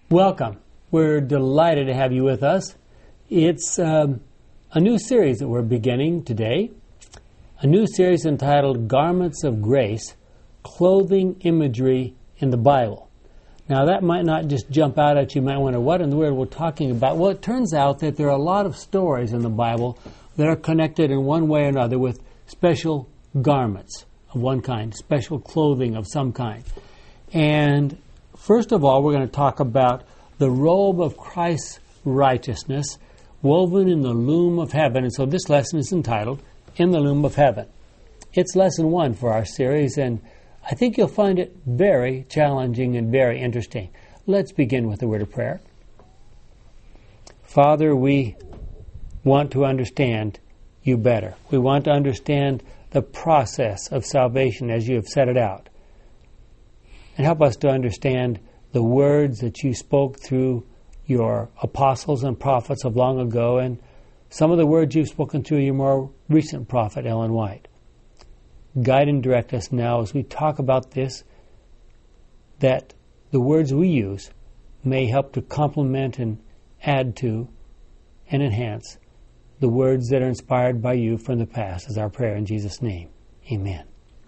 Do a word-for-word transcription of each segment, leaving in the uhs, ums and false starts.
Welcome. We're delighted to have you with us. It's um, a new series that we're beginning today, a new series entitled Garments of Grace, Clothing Imagery in the Bible. Now that might not just jump out at you. You might wonder, what in the world we're talking about? Well, it turns out that there are a lot of stories in the Bible that are connected in one way or another with special garments of one kind, special clothing of some kind. And first of all, we're going to talk about the robe of Christ's righteousness woven in the loom of heaven. And so this lesson is entitled, In the Loom of Heaven. It's lesson one for our series, and I think you'll find it very challenging and very interesting. Let's begin with a word of prayer. Father, we want to understand you better. We want to understand the process of salvation as you have set it out. And help us to understand the words that you spoke through your apostles and prophets of long ago, and some of the words you've spoken through your more recent prophet, Ellen White. Guide and direct us now as we talk about this, that the words we use may help to complement and add to and enhance the words that are inspired by you from the past, is our prayer in Jesus' name. Amen.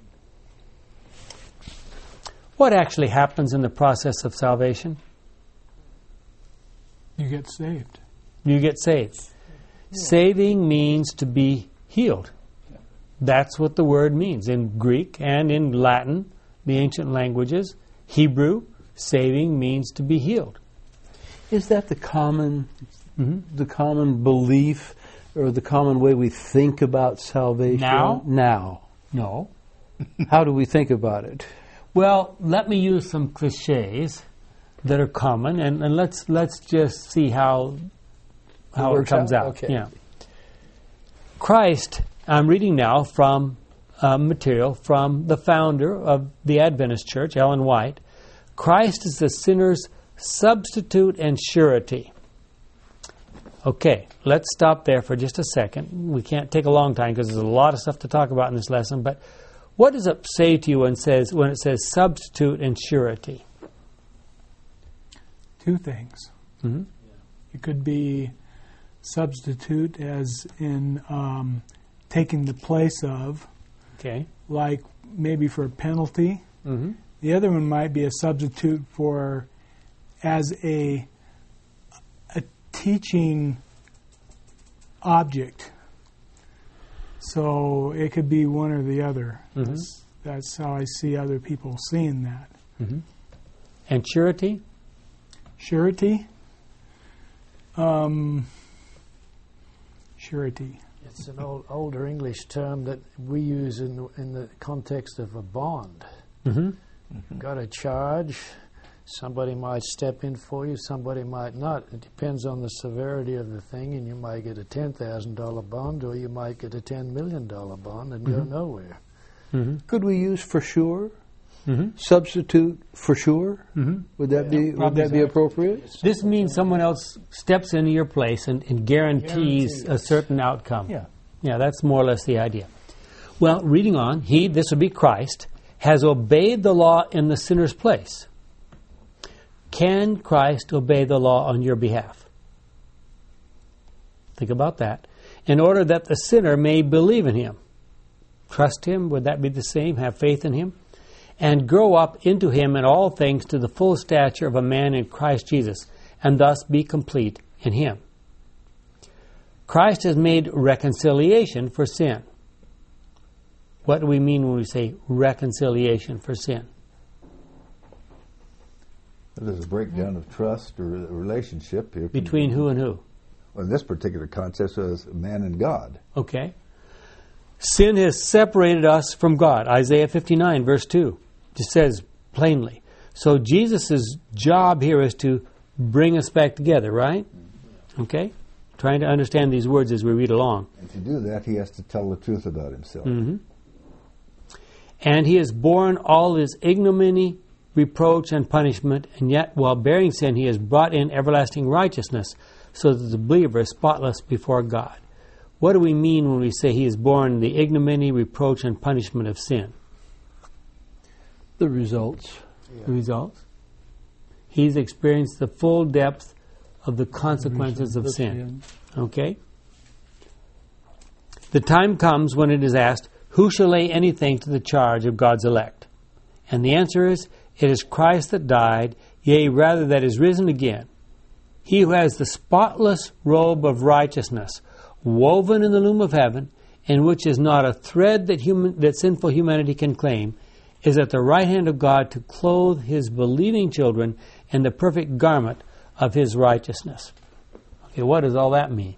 What actually happens in the process of salvation? You get saved. You get saved. Yeah. Saving means to be healed. Yeah. That's what the word means in Greek and in Latin, the ancient languages. Hebrew, saving means to be healed. Is that the common, mm-hmm. the common belief or the common way we think about salvation? Now? Now. No. How do we think about it? Well, let me use some cliches that are common, and, and let's let's just see how how it, it comes out. out. Okay. Yeah. Christ, I'm reading now from uh, material from the founder of the Adventist Church, Ellen White. Christ is the sinner's substitute and surety. Okay, let's stop there for just a second. We can't take a long time because there's a lot of stuff to talk about in this lesson, but what does it say to you when it says, when it says substitute and surety? Two things. Mm-hmm. It could be substitute as in um, taking the place of, okay, like maybe for a penalty. Mm-hmm. The other one might be a substitute for as a, a teaching object. So it could be one or the other. Mm-hmm. That's, that's how I see other people seeing that. Mm-hmm. And surety? Surety? Um, surety. It's an old, older English term that we use in, in the context of a bond. Mm-hmm. Mm-hmm. Got a charge. Somebody might step in for you, somebody might not. It depends on the severity of the thing, and you might get a ten thousand dollars bond, or you might get a ten million dollars bond and mm-hmm. go nowhere. Mm-hmm. Could we use for sure? Mm-hmm. Substitute for sure? Mm-hmm. Would that Yeah, be would that be appropriate? This means someone else steps into your place and, and guarantees, guarantees a certain outcome. Yeah. Yeah, that's more or less the idea. Well, reading on, he, this would be Christ, has obeyed the law in the sinner's place. Can Christ obey the law on your behalf? Think about that. In order that the sinner may believe in him. Trust him, would that be the same? Have faith in him? And grow up into him in all things to the full stature of a man in Christ Jesus, and thus be complete in him. Christ has made reconciliation for sin. What do we mean when we say reconciliation for sin? There's a breakdown of trust or a relationship here. Between who and who? Well, in this particular context, it was man and God. Okay. Sin has separated us from God. Isaiah fifty-nine, verse two, just says plainly. So Jesus' job here is to bring us back together, right? Okay? Trying to understand these words as we read along. And to do that, he has to tell the truth about himself. Mm-hmm. And he has borne all his ignominy, reproach, and punishment, and yet while bearing sin, he has brought in everlasting righteousness, so that the believer is spotless before God. What do we mean when we say he has borne the ignominy, reproach, and punishment of sin? The results. Yeah. The results? He's experienced the full depth of the consequences of sin. Okay? The time comes when it is asked, who shall lay anything to the charge of God's elect? And the answer is, it is Christ that died, yea, rather that is risen again. He who has the spotless robe of righteousness, woven in the loom of heaven, in which is not a thread that human that sinful humanity can claim, is at the right hand of God to clothe his believing children in the perfect garment of his righteousness. Okay, what does all that mean?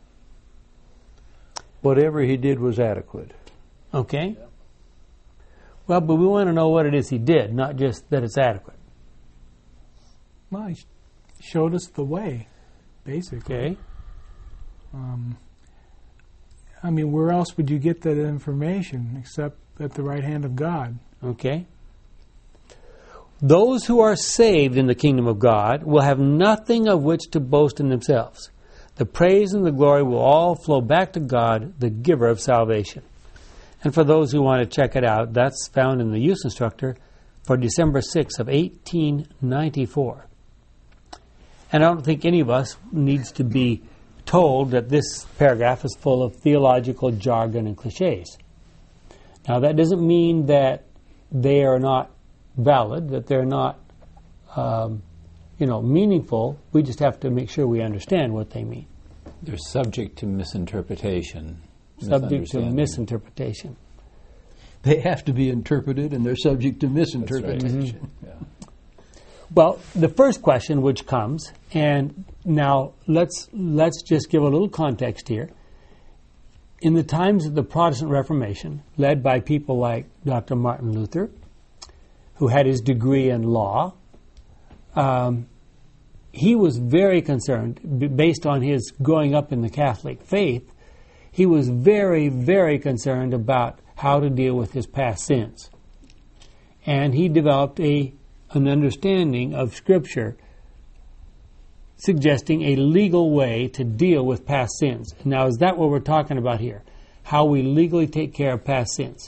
Whatever he did was adequate. Okay. Well, but we want to know what it is he did, not just that it's adequate. Well, he showed us the way, basically. Okay. Um, I mean, where else would you get that information except at the right hand of God? Okay. Those who are saved in the kingdom of God will have nothing of which to boast in themselves. The praise and the glory will all flow back to God, the giver of salvation. And for those who want to check it out, that's found in the Youth Instructor for December sixth of eighteen ninety-four. And I don't think any of us needs to be told that this paragraph is full of theological jargon and cliches. Now, that doesn't mean that they are not valid, that they're not, um, you know, meaningful. We just have to make sure we understand what they mean. They're subject to misinterpretation. Subject to misinterpretation. They have to be interpreted, and they're subject to misinterpretation. That's right. Mm-hmm. Yeah. Well, the first question which comes, and now let's let's just give a little context here. In the times of the Protestant Reformation, led by people like Doctor Martin Luther, who had his degree in law, um, he was very concerned, b- based on his growing up in the Catholic faith, he was very, very concerned about how to deal with his past sins. And he developed a an understanding of Scripture suggesting a legal way to deal with past sins. Now, is that what we're talking about here? How we legally take care of past sins?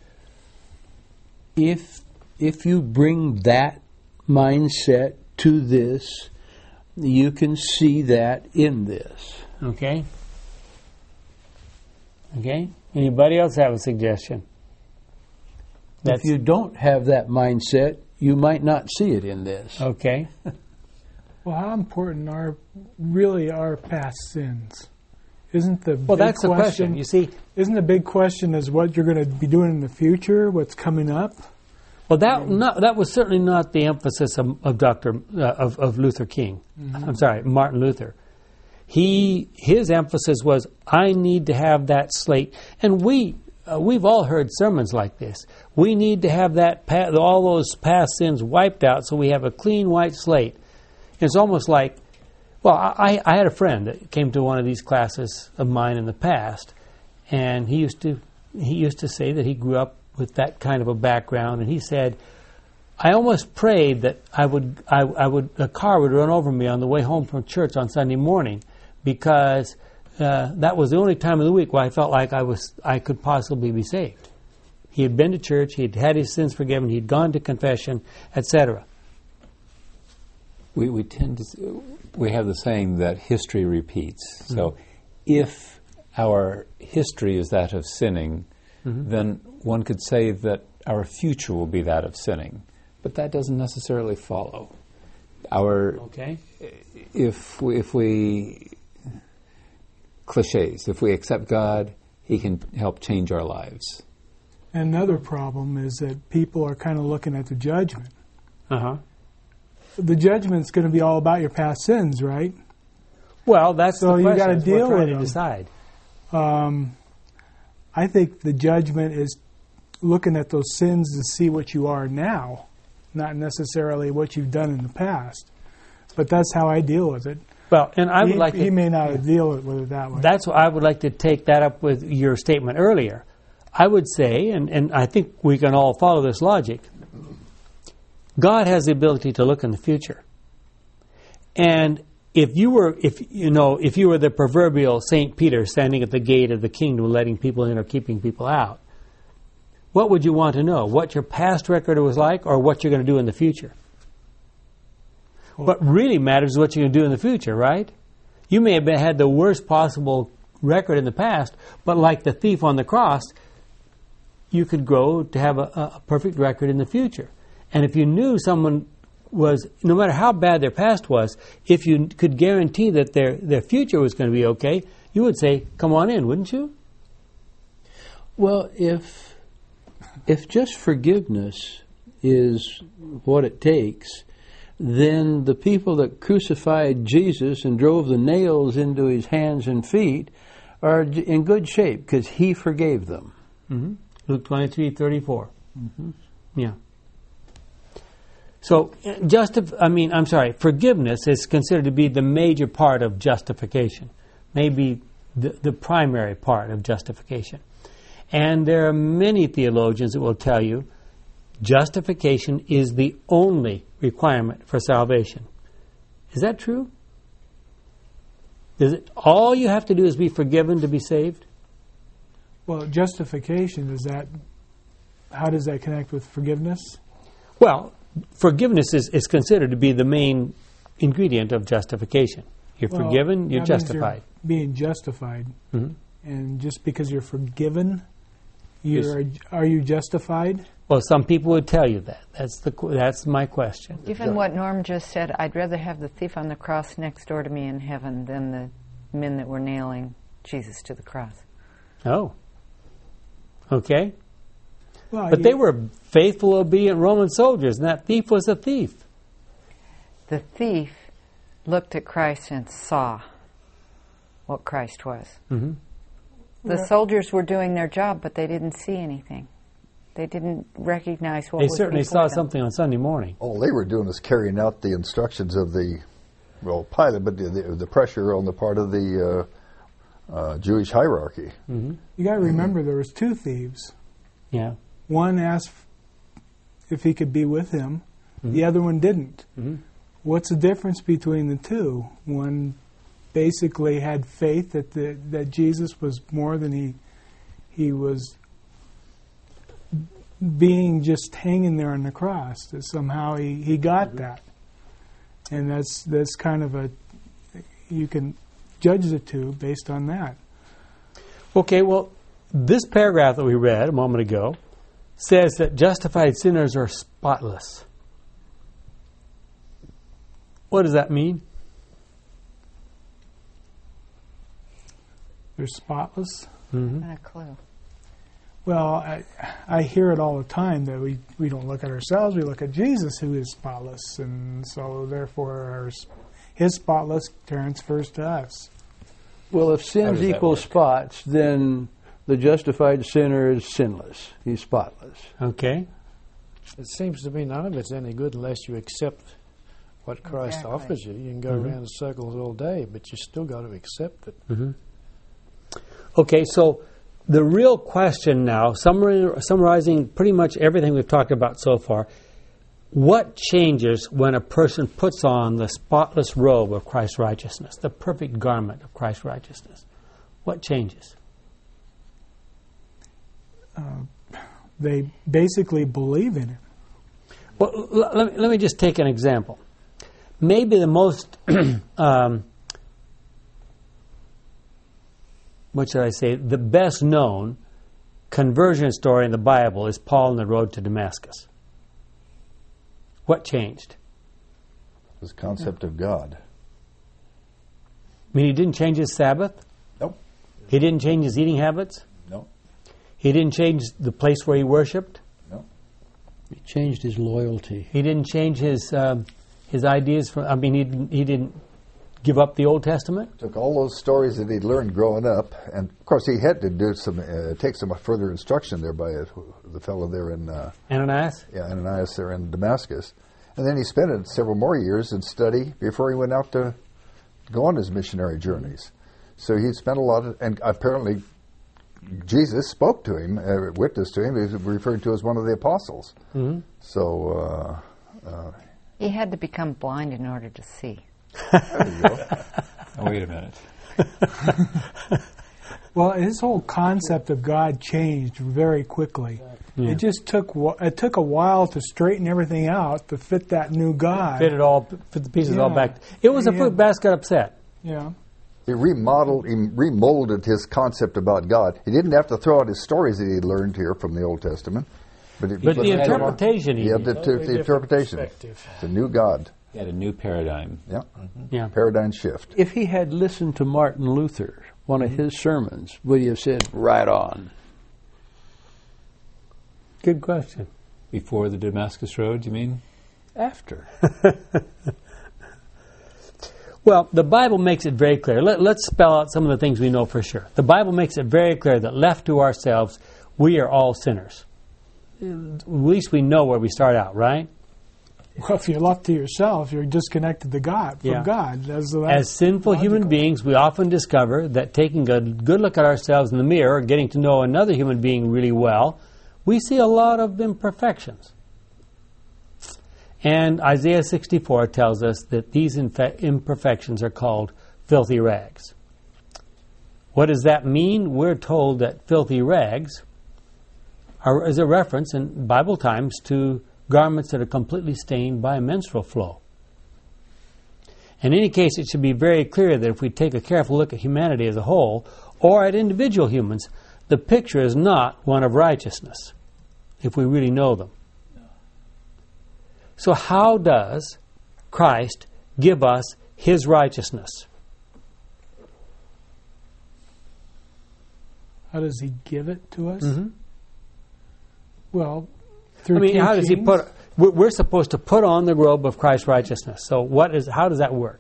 If if you bring that mindset to this, you can see that in this. Okay? Okay? Anybody else have a suggestion? If you don't have that mindset, you might not see it in this. Okay. Well, how important are really our past sins? Isn't the Well, big that's the question. You see, Isn't the big question is what you're going to be doing in the future? What's coming up? well, that not, that was certainly not the emphasis of, of Doctor Uh, of, of Luther King. Mm-hmm. I'm sorry, Martin Luther. He his emphasis was, I need to have that slate, and we uh, we've all heard sermons like this. We need to have that pa- all those past sins wiped out, so we have a clean white slate. It's almost like, well, I, I had a friend that came to one of these classes of mine in the past, and he used to he used to say that he grew up with that kind of a background, and he said, I almost prayed that I would I, I would a car would run over me on the way home from church on Sunday morning, because uh, that was the only time of the week where I felt like I was I could possibly be saved. He had been to church, he'd had his sins forgiven, he'd gone to confession, et cetera. We we tend to we have the saying that history repeats. Mm-hmm. So, if our history is that of sinning, mm-hmm. then one could say that our future will be that of sinning. But that doesn't necessarily follow. Our okay. If we, if we cliches, if we accept God, He can help change our lives. Another problem is that people are kind of looking at the judgment. Uh huh. The judgment's going to be all about your past sins, right? Well, that's so the you question. got to deal We're with trying them. to decide. Um, I think the judgment is looking at those sins to see what you are now, not necessarily what you've done in the past. But that's how I deal with it. Well, and I would he, like to, he may not deal with it that way. That's what I would like to take that up with your statement earlier. I would say, and, and I think we can all follow this logic, God has the ability to look in the future. And if you were, if you know, if you were the proverbial Saint Peter standing at the gate of the kingdom, letting people in or keeping people out, what would you want to know? What your past record was like, or what you're going to do in the future? What really matters is what you're going to do in the future, right? You may have been, had the worst possible record in the past, but like the thief on the cross, you could grow to have a, a perfect record in the future. And if you knew someone was, no matter how bad their past was, if you could guarantee that their, their future was going to be okay, you would say, come on in, wouldn't you? Well, if if just forgiveness is what it takes, then the people that crucified Jesus and drove the nails into his hands and feet are in good shape because he forgave them. Mm-hmm. Luke twenty-three thirty-four. Mm-hmm. Yeah. So, justif- I mean, I'm sorry, forgiveness is considered to be the major part of justification, maybe the, the primary part of justification. And there are many theologians that will tell you justification is the only requirement for salvation. Is that true? Is it all you have to do is be forgiven to be saved? Well, justification, is that, how does that connect with forgiveness? Well, forgiveness is, is considered to be the main ingredient of justification. You're Well, forgiven, you're that means justified. You're being justified. Mhm. And just because you're forgiven, you're, are you justified? Well, some people would tell you that. That's the qu- that's my question. Even what Norm just said, I'd rather have the thief on the cross next door to me in heaven than the men that were nailing Jesus to the cross. Oh. Okay. Well, But you- they were faithful, obedient Roman soldiers, and that thief was a thief. The thief looked at Christ and saw what Christ was. Mm-hmm. The soldiers were doing their job, but they didn't see anything. They didn't recognize what They was certainly before saw them. something on Sunday morning. All they were doing was carrying out the instructions of the, well, Pilate, but the, the, the pressure on the part of the uh, uh, Jewish hierarchy. Mm-hmm. You got to remember there was two thieves. Yeah. One asked if he could be with him. Mm-hmm. The other one didn't. Mm-hmm. What's the difference between the two? One basically had faith that the, that Jesus was more than he he was being just hanging there on the cross. That somehow he, he got Mm-hmm. that, and that's that's kind of a, you can judge the two based on that. Okay, well, this paragraph that we read a moment ago says that justified sinners are spotless. What does that mean? They're spotless. Mm-hmm. Not a clue. Well, I, I hear it all the time that we, we don't look at ourselves, we look at Jesus who is spotless, and so therefore our, s- his spotless transfers to us. Well, if sins does that equal work? spots, then the justified sinner is sinless. He's spotless. Okay. It seems to me none of it's any good unless you accept what Christ Exactly. offers you. You can go Mhm. around in circles all day, but you still got to accept it. Mm-hmm. Okay, so the real question now, summar- summarizing pretty much everything we've talked about so far, what changes when a person puts on the spotless robe of Christ's righteousness, the perfect garment of Christ's righteousness? What changes? Uh, they basically believe in it. Well, l- let, me, let me just take an example. Maybe the most, um, what should I say, the best known conversion story in the Bible is Paul on the road to Damascus. What changed? This concept of God. I mean, he didn't change his Sabbath? Nope. He didn't change his eating habits? Nope. He didn't change the place where he worshipped? Nope. He changed his loyalty. He didn't change his um, his ideas from, I mean, he didn't, he didn't give up the Old Testament? Took all those stories that he'd learned growing up, and of course he had to do some, uh, take some further instruction there by uh, the fellow there in, uh, Ananias? yeah, Ananias there in Damascus. And then he spent it several more years in study before he went out to go on his missionary journeys. So he spent a lot of, and apparently Jesus spoke to him, uh, witnessed to him. He was referred to as one of the apostles. Mm-hmm. So uh, uh, He had to become blind in order to see. there you go. Oh, wait a minute. Well, his whole concept of God changed very quickly. Yeah. It just took wa- it took a while to straighten everything out to fit that new God. Fit it all, fit the pieces all Yeah. back. It was a Yeah. fruit basket upset. Yeah. He remodeled, he remolded his concept about God. He didn't have to throw out his stories that he learned here from the Old Testament. But, it, But the had- interpretation he he had the, did. the, the interpretation. Perspective. It's a new God. He had a new paradigm. Yeah. Yeah. Paradigm shift. If he had listened to Martin Luther, one of his sermons, would he have said, right on? Good question. Before the Damascus Road, you mean? After. Well, the Bible makes it very clear. Let, let's spell out some of the things we know for sure. The Bible makes it very clear that left to ourselves, we are all sinners. At least we know where we start out, right? Well, if you're left to yourself, you're disconnected to God from Yeah. God. That's, that's As sinful human logical. beings, we often discover that taking a good look at ourselves in the mirror, getting to know another human being really well, we see a lot of imperfections. And Isaiah sixty-four tells us that these infe- imperfections are called filthy rags. What does that mean? We're told that filthy rags are, is a reference in Bible times to garments that are completely stained by menstrual flow. In any case, it should be very clear that if we take a careful look at humanity as a whole, or at individual humans, the picture is not one of righteousness, if we really know them. So how does Christ give us His righteousness? How does He give it to us? Mm-hmm. Well, through I mean, how does He teachings. put? We're we're supposed to put on the robe of Christ's righteousness. So, what is? How does that work?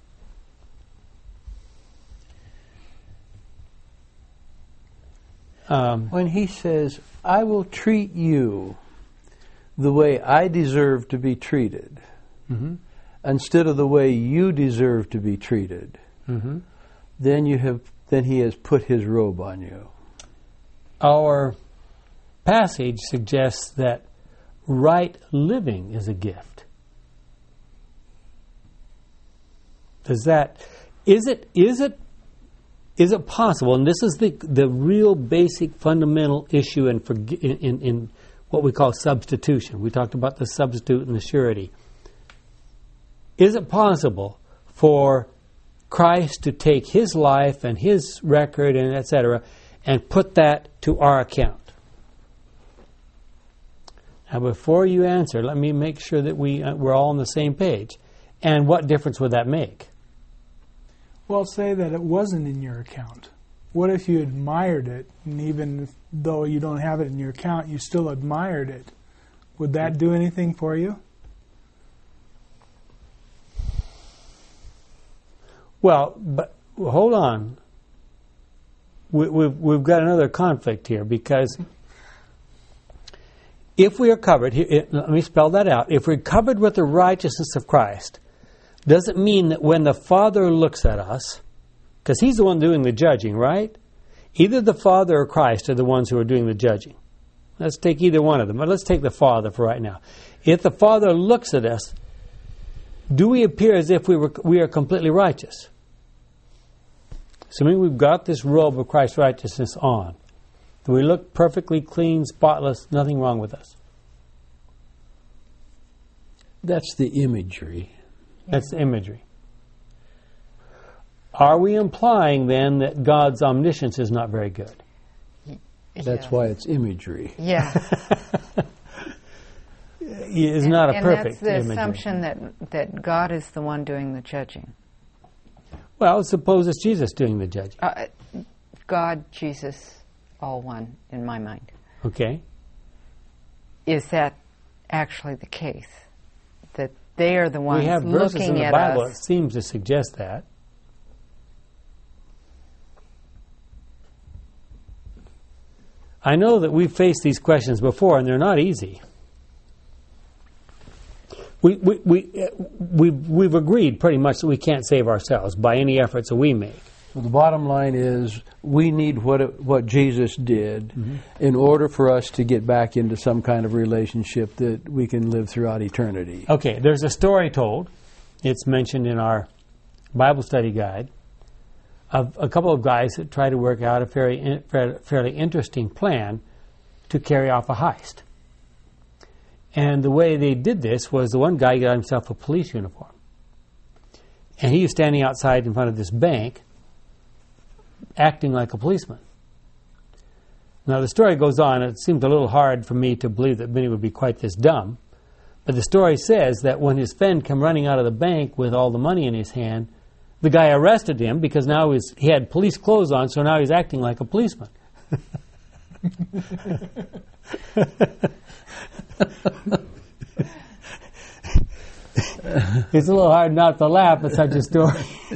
Um, When he says, I will treat you the way I deserve to be treated, mm-hmm, instead of the way you deserve to be treated, mm-hmm. then you have then he has put his robe on you. Our passage suggests that right living is a gift. Does that? Is it? Is it? Is it possible? And this is the the real basic fundamental issue in forg- in, in, in what we call substitution. We talked about the substitute and the surety. Is it possible for Christ to take His life and His record and et cetera and put that to our account? Now, before you answer, let me make sure that we uh, we're all on the same page. And what difference would that make? Well, say that it wasn't in your account. What if you admired it, and even though you don't have it in your account, you still admired it? Would that do anything for you? Well, but hold on. We, we've, we've got another conflict here, because if we are covered, here, it, let me spell that out. If we're covered with the righteousness of Christ, does it mean that when the Father looks at us, because He's the one doing the judging, right? Either the Father or Christ are the ones who are doing the judging. Let's take either one of them, but let's take the Father for right now. If the Father looks at us, do we appear as if we were we are completely righteous? Assuming we've got this robe of Christ's righteousness on, do we look perfectly clean, spotless, nothing wrong with us? That's the imagery. That's the imagery. Are we implying then that God's omniscience is not very good? That's Yeah. why it's imagery. Yeah. It's not a and perfect that's the imagery. assumption that, that God is the one doing the judging. Well, suppose it's Jesus doing the judging. Uh, God, Jesus, all one in my mind. Okay. Is that actually the case? That they are the ones We have verses looking in the at Bible us? that seems to suggest that. I know that we've faced these questions before, and they're not easy. We, we, we, uh, we've, we've agreed pretty much that we can't save ourselves by any efforts that we make. Well, the bottom line is we need what it, what Jesus did mm-hmm. in order for us to get back into some kind of relationship that we can live throughout eternity. Okay, there's a story told. It's mentioned in our Bible study guide of a couple of guys that tried to work out a fairly, fairly interesting plan to carry off a heist. And the way they did this was the one guy got himself a police uniform. And he was standing outside in front of this bank, acting like a policeman. Now, the story goes on. It seemed a little hard for me to believe that Benny would be quite this dumb. But the story says that when his friend came running out of the bank with all the money in his hand, the guy arrested him because now he, was, he had police clothes on, so now he's acting like a policeman. It's a little hard not to laugh at such a story.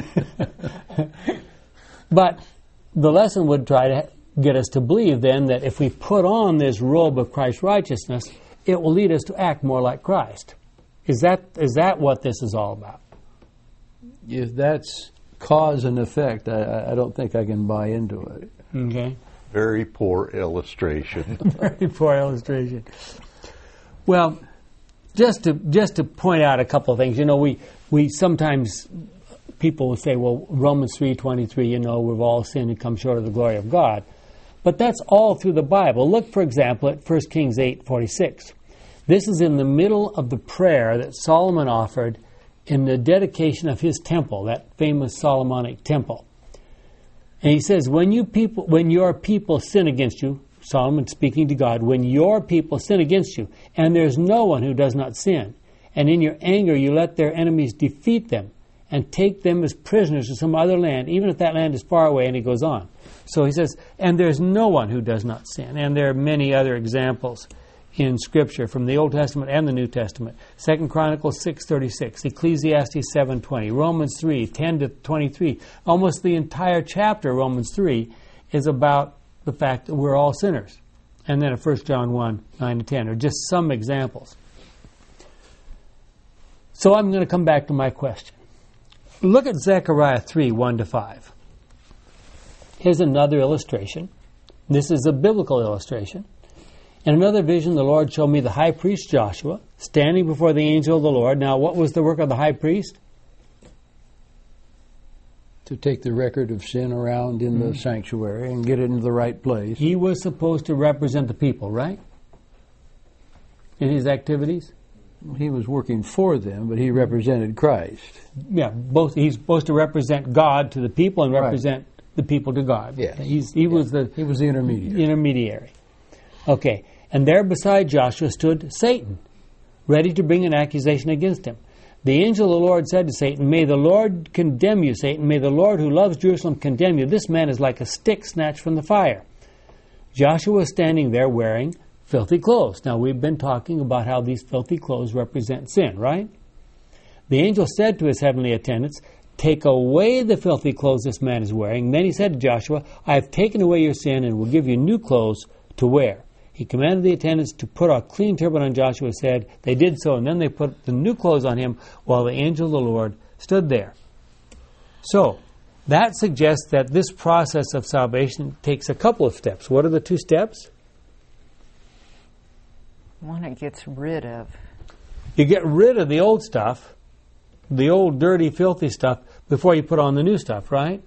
But the lesson would try to get us to believe then that if we put on this robe of Christ's righteousness, it will lead us to act more like Christ. Is that is that what this is all about? If that's cause and effect, I, I don't think I can buy into it. Okay. Very poor illustration. Very poor illustration. Well, just to just to point out a couple of things, you know, we we sometimes people will say, well, Romans three twenty-three, you know, we've all sinned and come short of the glory of God. But that's all through the Bible. Look, for example, at First Kings eight forty-six. This is in the middle of the prayer that Solomon offered in the dedication of his temple, that famous Solomonic temple. And he says, when you people, when your people sin against you, Solomon speaking to God, when your people sin against you, and there's no one who does not sin, and in your anger you let their enemies defeat them, and take them as prisoners to some other land, even if that land is far away, and he goes on. So he says, and there's no one who does not sin. And there are many other examples in Scripture from the Old Testament and the New Testament. Second Chronicles six thirty-six, Ecclesiastes seven twenty, Romans three ten to twenty-three. Almost the entire chapter, Romans three, is about the fact that we're all sinners. And then First John one nine to ten are just some examples. So I'm going to come back to my question. Look at Zechariah three one to five. Here's another illustration. This is a biblical illustration. In another vision, the Lord showed me the high priest Joshua standing before the angel of the Lord. Now, what was the work of the high priest? To take the record of sin around in mm-hmm. the sanctuary and get it into the right place. He was supposed to represent the people, right? In his activities? He was working for them, but he represented Christ. Yeah, both. He's supposed to represent God to the people and represent right. the people to God. Yes. He's, he yeah. was the he was the intermediary. intermediary. Okay. And there beside Joshua stood Satan, ready to bring an accusation against him. The angel of the Lord said to Satan, may the Lord condemn you, Satan. May the Lord who loves Jerusalem condemn you. This man is like a stick snatched from the fire. Joshua was standing there wearing filthy clothes. Now, we've been talking about how these filthy clothes represent sin, right? The angel said to his heavenly attendants, take away the filthy clothes this man is wearing. Then he said to Joshua, I have taken away your sin and will give you new clothes to wear. He commanded the attendants to put a clean turban on Joshua's head. They did so, and then they put the new clothes on him while the angel of the Lord stood there. So, that suggests that this process of salvation takes a couple of steps. What are the two steps? One it gets rid of. You get rid of the old stuff, the old dirty, filthy stuff, before you put on the new stuff, right?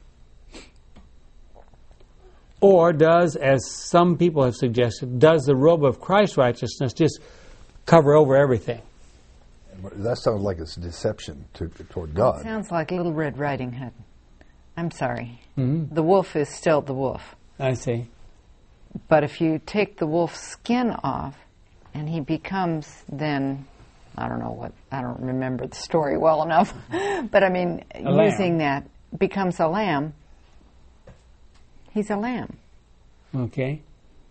Or does, as some people have suggested, does the robe of Christ's righteousness just cover over everything? That sounds like it's a deception to, toward God. It sounds like Little Red Riding Hood. I'm sorry. Mm-hmm. The wolf is still the wolf. I see. But if you take the wolf's skin off, and he becomes then, I don't know what, I don't remember the story well enough, but I mean, a using lamb. that, becomes a lamb, he's a lamb. Okay.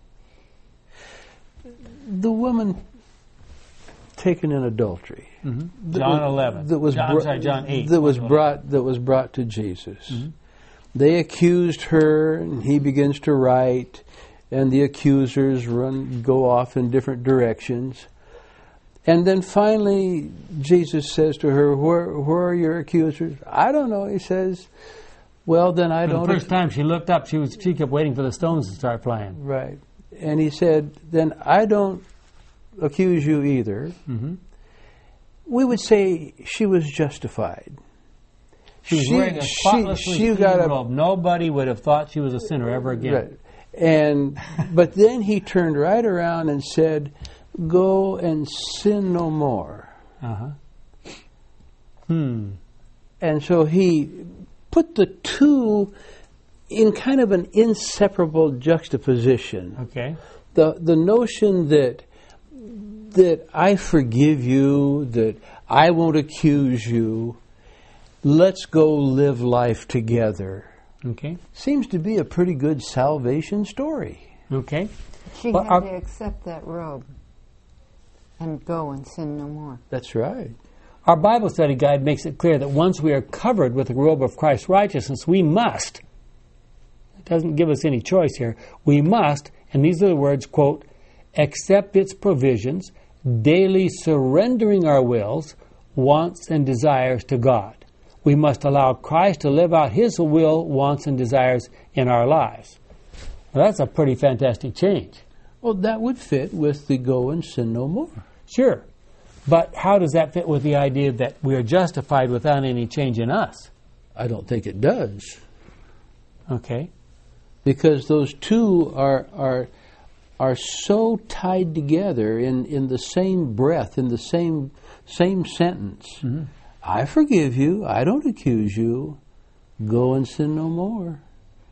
The woman taken in adultery. Mm-hmm. John eleven. That was John, bro- sorry, John eight. That was brought. That was brought to Jesus. Mm-hmm. They accused her, and he begins to write, and the accusers run go off in different directions, and then finally Jesus says to her, "Where, where are your accusers?" I don't know. He says. Well, then I for don't. The first time she looked up, she was she kept waiting for the stones to start flying. Right, and he said, "Then I don't accuse you either." Mm-hmm. We would say she was justified. She was she, wearing a spotlessly she, she clean got robe. Nobody would have thought she was a sinner ever again. Right. And but then he turned right around and said, "Go and sin no more." Uh-huh. Hmm. And so he put the two in kind of an inseparable juxtaposition. Okay. The the notion that that I forgive you, that I won't accuse you, let's go live life together, Okay. seems to be a pretty good salvation story. Okay. She Well, had our- to accept that robe and go and sin no more. That's right. Our Bible study guide makes it clear that once we are covered with the robe of Christ's righteousness, we must, it doesn't give us any choice here, we must, and these are the words, quote, accept its provisions, daily surrendering our wills, wants, and desires to God. We must allow Christ to live out His will, wants, and desires in our lives. Well, that's a pretty fantastic change. Well, that would fit with the go and sin no more. Sure. But how does that fit with the idea that we are justified without any change in us? I don't think it does. Okay. Because those two are are are so tied together in, in the same breath, in the same same sentence. Mm-hmm. I forgive you, I don't accuse you, go and sin no more.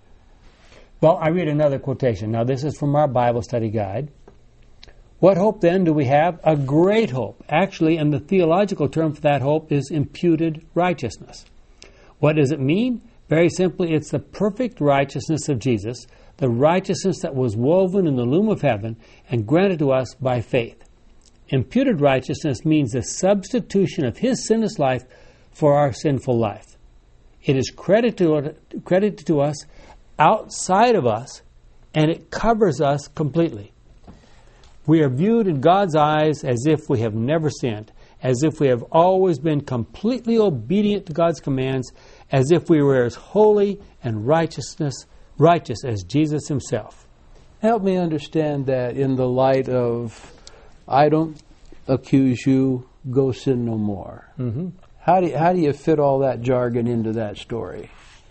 Well, I read another quotation. Now, this is from our Bible study guide. What hope then do we have? A great hope. Actually, and the theological term for that hope is imputed righteousness. What does it mean? Very simply, it's the perfect righteousness of Jesus, the righteousness that was woven in the loom of heaven and granted to us by faith. Imputed righteousness means the substitution of His sinless life for our sinful life. It is credited to, credited to us outside of us, and it covers us completely. We are viewed in God's eyes as if we have never sinned, as if we have always been completely obedient to God's commands, as if we were as holy and righteousness, righteous as Jesus Himself. Help me understand that in the light of, I don't accuse you, go sin no more. Mm-hmm. How do you, how do you fit all that jargon into that story?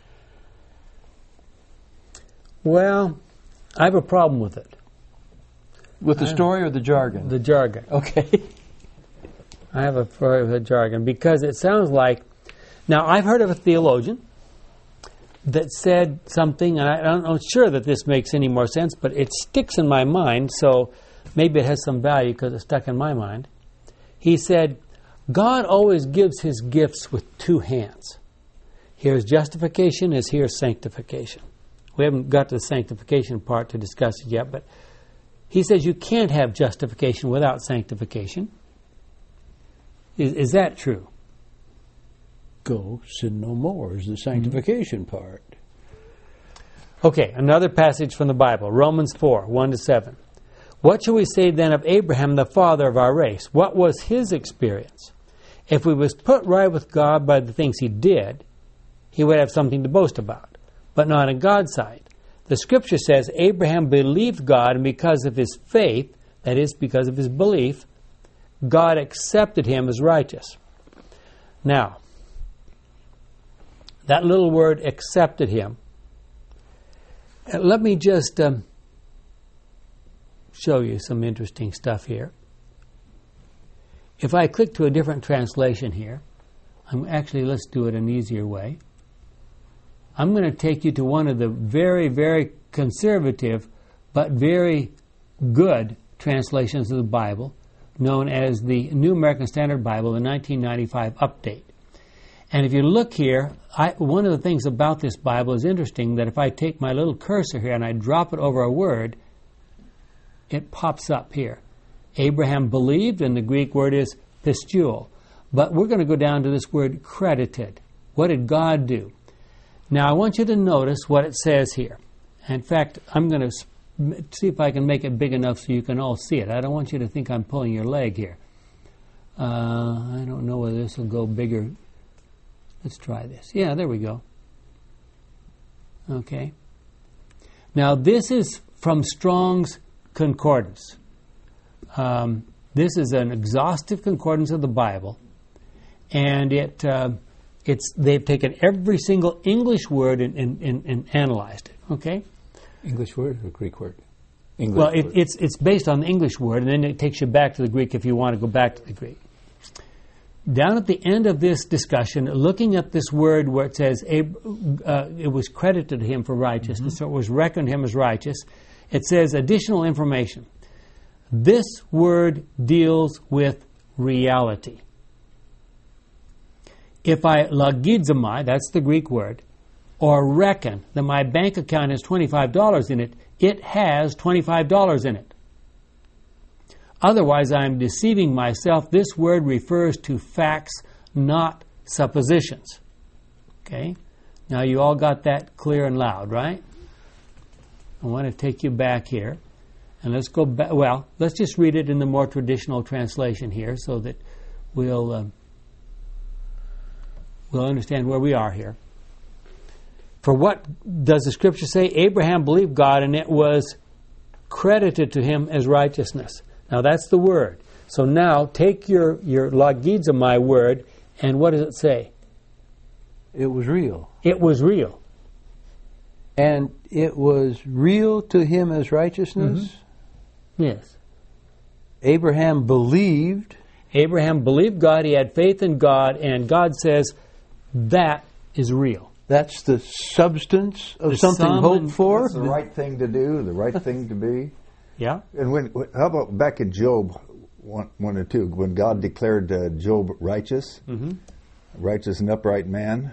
Well, I have a problem with it. With the story or the jargon? The jargon. Okay. I have a problem with the jargon because it sounds like, now I've heard of a theologian that said something, and I, I'm not sure that this makes any more sense, but it sticks in my mind, so maybe it has some value because it stuck in my mind. He said, God always gives His gifts with two hands. Here's justification, as here's sanctification. We haven't got to the sanctification part to discuss it yet, but he says you can't have justification without sanctification. Is, is that true? Go sin no more is the sanctification mm-hmm. part. Okay, another passage from the Bible, Romans four, one to seven. What shall we say then of Abraham, the father of our race? What was his experience? If he was put right with God by the things he did, he would have something to boast about, but not in God's sight. The Scripture says Abraham believed God, and because of his faith, that is, because of his belief, God accepted him as righteous. Now, that little word, accepted him, let me just um, show you some interesting stuff here. If I click to a different translation here, I'm actually, let's do it an easier way. I'm going to take you to one of the very, very conservative but very good translations of the Bible, known as the New American Standard Bible, the nineteen ninety-five update. And if you look here, I, one of the things about this Bible is interesting, that if I take my little cursor here and I drop it over a word, it pops up here. Abraham believed, and the Greek word is pistuo. But we're going to go down to this word credited. What did God do? Now, I want you to notice what it says here. In fact, I'm going to see if I can make it big enough so you can all see it. I don't want you to think I'm pulling your leg here. Uh, I don't know whether this will go bigger. Let's try this. Yeah, there we go. Okay. Now, this is from Strong's Concordance. Um, this is an exhaustive concordance of the Bible, and it... Uh, It's, they've taken every single English word and, and, and, and analyzed it, okay? English word or Greek word? English Well, it, word. it's it's based on the English word, and then it takes you back to the Greek if you want to go back to the Greek. Down at the end of this discussion, looking at this word where it says Ab- uh, it was credited to him for righteousness, mm-hmm. so it was reckoned him as righteous, it says additional information. This word deals with reality. If I logizomai, that's the Greek word, or reckon that my bank account has twenty-five dollars in it, it has twenty-five dollars in it. Otherwise, I am deceiving myself. This word refers to facts, not suppositions. Okay? Now, you all got that clear and loud, right? I want to take you back here. And let's go back. Well, let's just read it in the more traditional translation here so that we'll, um, we'll understand where we are here. For what does the Scripture say? Abraham believed God, and it was credited to him as righteousness. Now, that's the word. So now, take your, your logizomai word, and what does it say? It was real. It was real. And it was real to him as righteousness? Mm-hmm. Yes. Abraham believed. Abraham believed God. He had faith in God, and God says that is real. That's the substance of The something sum hoped and- for? That's the right thing to do, the right thing to be. Yeah? And when, how about back in Job one, one and two, when God declared uh, Job righteous, Mm-hmm. righteous and upright man?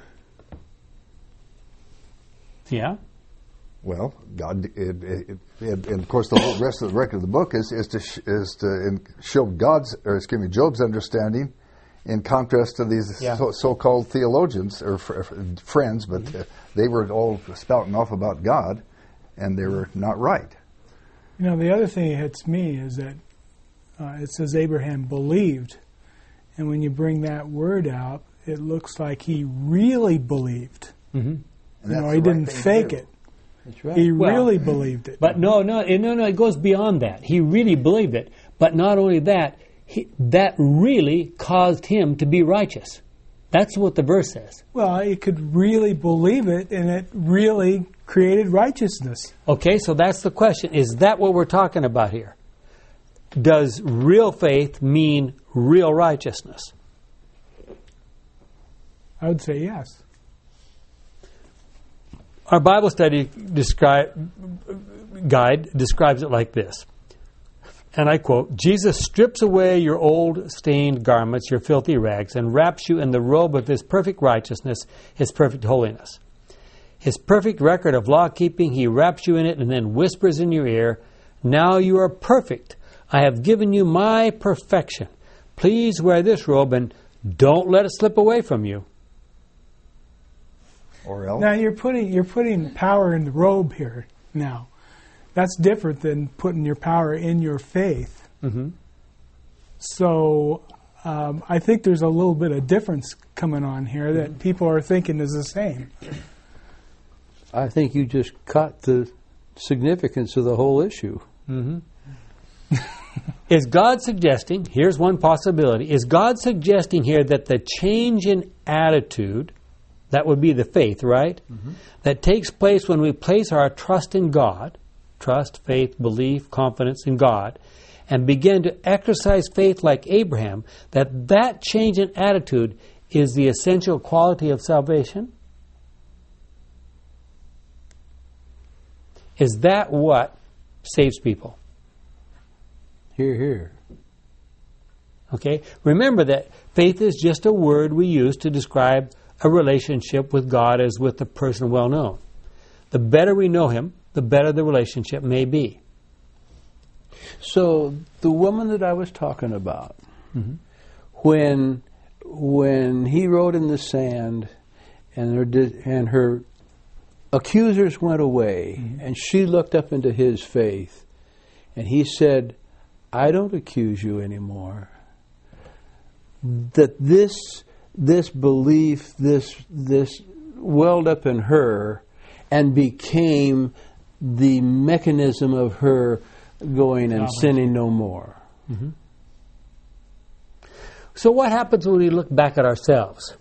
Yeah? Well, God, it, it, it, and of course, the whole rest of the record of the book is is to sh- is to in, show God's, or excuse me, Job's understanding, in contrast to these Yeah. so, so-called theologians or fr- friends, but uh, they were all spouting off about God, and they were not right. You know, the other thing that hits me is that uh, it says Abraham believed. And when you bring that word out, it looks like he really believed. Mm-hmm. And You that's know, the he right didn't thing to fake do. it. That's right. He Well, really believed it. But no, no, it- no, no, it goes beyond that. He really believed it. But not only that, he, that really caused him to be righteous. That's what the verse says. Well, he could really believe it, and it really created righteousness. Okay, so that's the question. Is that what we're talking about here? Does real faith mean real righteousness? I would say yes. Our Bible study describe, guide describes it like this. And I quote, Jesus strips away your old stained garments, your filthy rags, and wraps you in the robe of His perfect righteousness, His perfect holiness. His perfect record of law-keeping, He wraps you in it and then whispers in your ear, now you are perfect. I have given you my perfection. Please wear this robe and don't let it slip away from you. Or else. Now you're putting you're putting power in the robe here now. That's different than putting your power in your faith. Mm-hmm. So um, I think there's a little bit of difference coming on here that people are thinking is the same. I think you just caught the significance of the whole issue. Mm-hmm. Is God suggesting, here's one possibility, is God suggesting here that the change in attitude, that would be the faith, right? Mm-hmm. That takes place when we place our trust in God, trust, faith, belief, confidence in God, and begin to exercise faith like Abraham, that that change in attitude is the essential quality of salvation? Is that what saves people? Hear, hear. Okay? Remember that faith is just a word we use to describe a relationship with God as with a person well known. The better we know Him, the better the relationship may be. So the woman that I was talking about, Mm-hmm. when when he wrote in the sand, and her di- and her accusers went away, Mm-hmm. and she looked up into his faith, and he said, "I don't accuse you anymore." That this this belief, this this welled up in her, and became the mechanism of her going and sinning no more. Mm-hmm. So what happens when we look back at ourselves?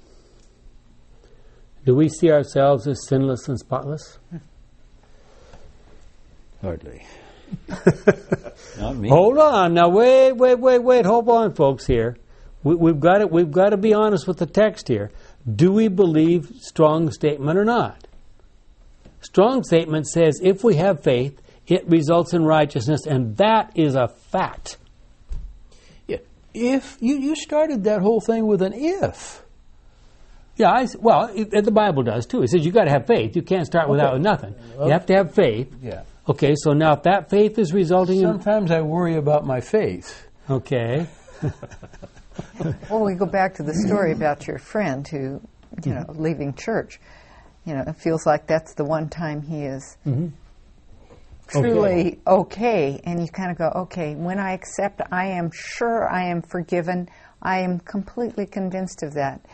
Do we see ourselves as sinless and spotless? Hardly. Not me. Hold on. Now, wait, wait, wait, wait. Hold on, folks, here. We, we've got to, we've got to be honest with the text here. Do we believe Strong's statement or not? Strong's statement says if we have faith, it results in righteousness, and that is a fact. Yeah. If you, you started that whole thing with an if. Yeah, I, well, it, the Bible does too. It says you got to have faith. You can't start without Okay. nothing. You have to have faith. Yeah. Okay, so now if that faith is resulting Sometimes I worry about my faith. in... Okay. Well, we go back to the story about your friend who, you know, leaving church. You know, it feels like that's the one time he is Mm-hmm. truly okay. And you kind of go, okay, when I accept, I am sure I am forgiven. I am completely convinced of that.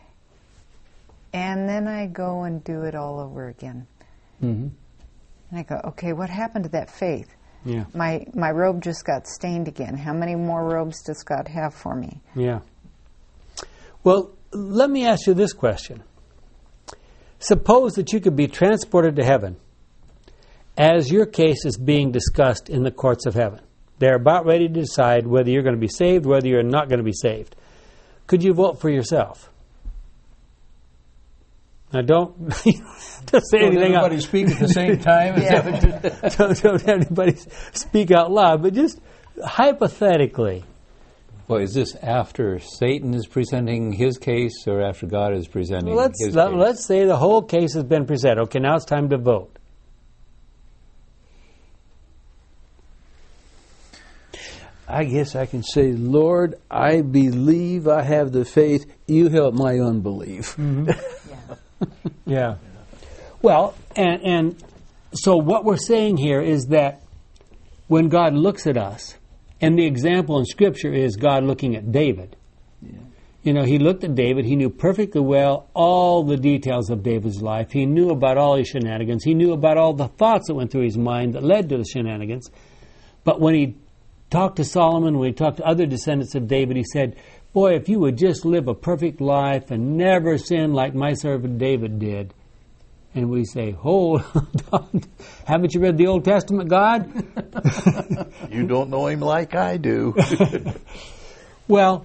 And then I go and do it all over again. Mm-hmm. And I go, okay, what happened to that faith? Yeah. My my robe just got stained again. How many more robes does God have for me? Yeah. Well, let me ask you this question. Suppose that you could be transported to heaven as your case is being discussed in the courts of heaven. They're about ready to decide whether you're going to be saved, whether you're not going to be saved. Could you vote for yourself? Now, don't, don't say Don't anything everybody out. speak at the same time? Is that what you- don't, don't everybody speak out loud, but just hypothetically. Well, is this after Satan is presenting his case or after God is presenting Let's his let, case? let's say the whole case has been presented. Okay, now it's time to vote. I guess I can say, Lord, I believe, I have the faith. You help my unbelief. Yeah. Well, and and so what we're saying here is that when God looks at us, and the example in Scripture is God looking at David. Yeah. You know, he looked at David. He knew perfectly well all the details of David's life. He knew about all his shenanigans. He knew about all the thoughts that went through his mind that led to the shenanigans. But when he talked to Solomon, when he talked to other descendants of David, he said, boy, if you would just live a perfect life and never sin like my servant David did. And we say, hold on, haven't you read the Old Testament, God? You don't know him like I do. Well,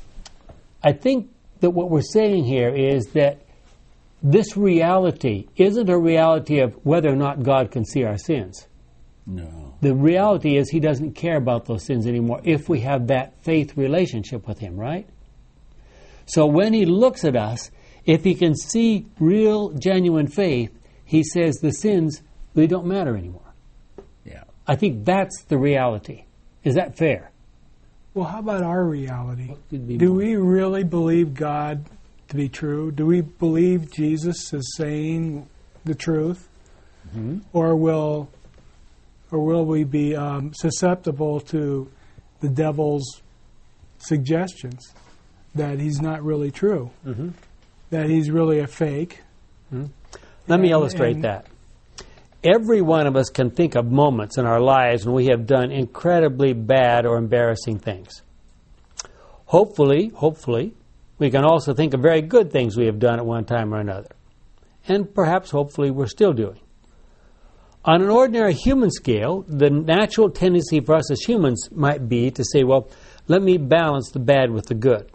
I think that what we're saying here is that this reality isn't a reality of whether or not God can see our sins. No. The reality is he doesn't care about those sins anymore if we have that faith relationship with him, right? So when he looks at us, if he can see real, genuine faith, he says the sins, they don't matter anymore. Yeah. I think that's the reality. Is that fair? Well, how about our reality? could be Do more? we really believe God to be true? Do we believe Jesus is saying the truth? Mm-hmm. Or will or will we be um, susceptible to the devil's suggestions that he's not really true, Mm-hmm. that he's really a fake? Let me And- illustrate and- that. Every one of us can think of moments in our lives when we have done incredibly bad or embarrassing things. Hopefully, hopefully, we can also think of very good things we have done at one time or another. And perhaps, hopefully, we're still doing. On an ordinary human scale, the natural tendency for us as humans might be to say, well, let me balance the bad with the good.